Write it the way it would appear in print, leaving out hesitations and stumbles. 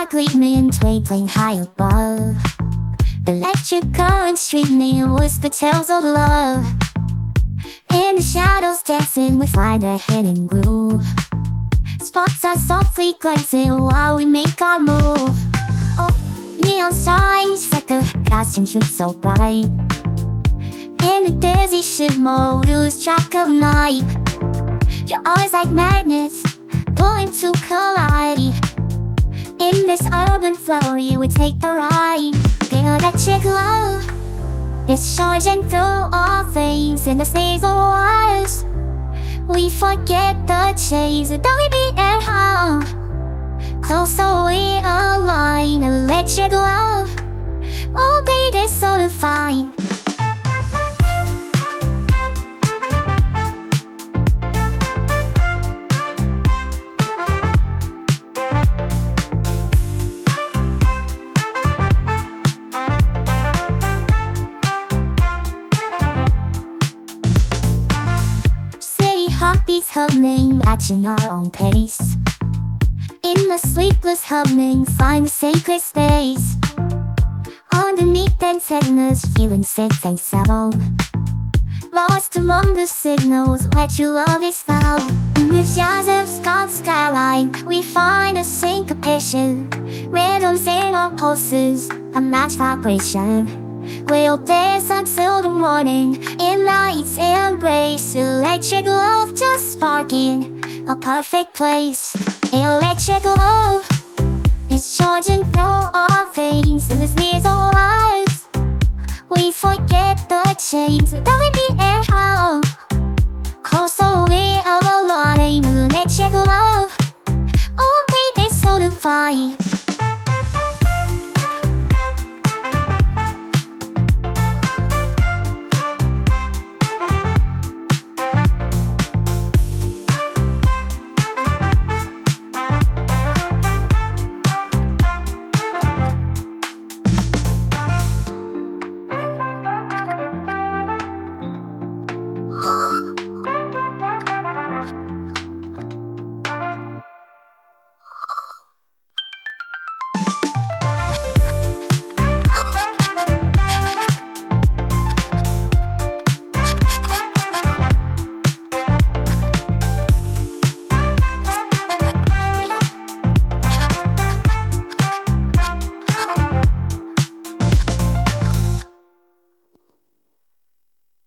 gleaming, twinkling high above. Electric current streaming whisper tales of love. In the shadows dancing, we find a hidden groove. Spots are softly glancing while we make our move. Oh, neon signs flicker, casting truth so bright. In the dizzy shimmer, we lose track of night. Your eyes like magnets, pulling to collide. In this urban flow, you would take the ride. Feel that chick love, it's charging through our veins in the stays of wires. We forget the chase, don't we be at home? Closer we align, electric love. Oh baby, so divine. Heartbeats humming, matching our own pace. In the sleepless humming, find a sacred space. Underneath antennas, feeling safe and settled. Lost among the signals, where true love is found. In the jazz of scarred skyline, we find a syncopation. Rhythms in our pulses, a match vibration. We'll dance until the morning, in night's embrace. Electric love just sparking a perfect place. Electric love is charging through our veins in the speeds of lives. We forget the chains, don't we be at home? Closer we are aligned. Electric love, oh baby, so divine.